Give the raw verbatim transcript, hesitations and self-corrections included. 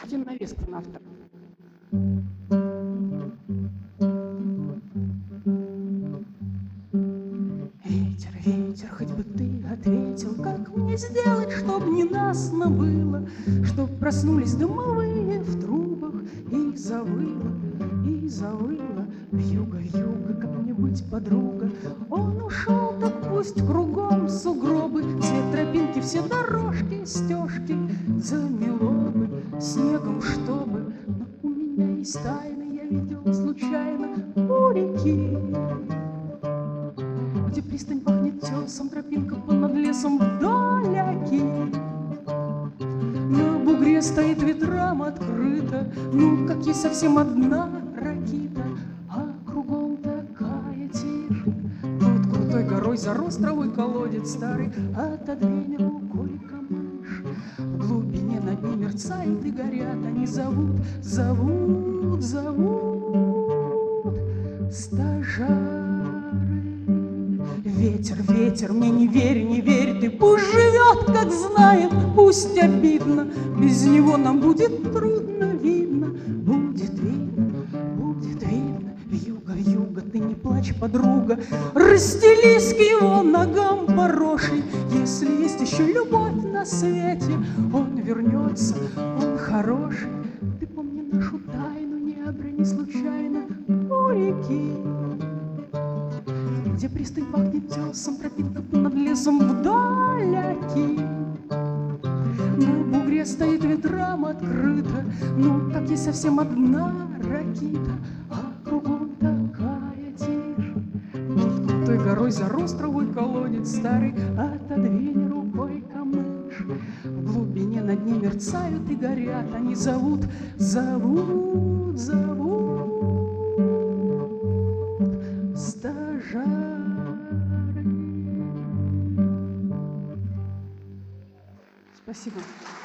Картина навеска на автора. Ветер, ветер, хоть бы ты ответил, как мне сделать, чтоб ненастно было, чтоб проснулись дымовые в трубах и завыло, и завыло вьюга, вьюга, как мне быть, подруга. Он ушел, так пусть кругом сугробы, цвет тропинки, все дорожки, стежки замело бы снегом, чтобы. Но у меня есть тайны, я видел случайно у реки, где пристань пахнет тесом, тропинка понад лесом вдалеке. На бугре стоит ветрам открыто, ну, как есть совсем одна ракита, а кругом такая тишь. Тут крутой горой зарос травой колодец старый, отодвинь рукой камыш. В глубине над ним мерцают и горят, они зовут, зовут, зовут стажары. Ветер, ветер, мне не верь, не верь ты, пусть живет, как знает, пусть обидно, без него нам будет трудно, видно, будет видно, будет видно. Вьюга, вьюга, ты не плачь, подруга, расстелись к его ногам порошей. Если есть еще любовь на свете, он вернется, он хороший. Ты помни нашу тайну, не оброни случайно у реки, где пристань пахнет тесом, тропинка над лесом вдалеке. На бугре стоит ветрам открыто, ну, как есть совсем одна ракита, а кругом такая тишь. Над крутой горой зарос травой колодец старый, отодвинь рукой камыш. В глубине над ним мерцают и горят, они зовут, зовут, зовут стажары. Спасибо.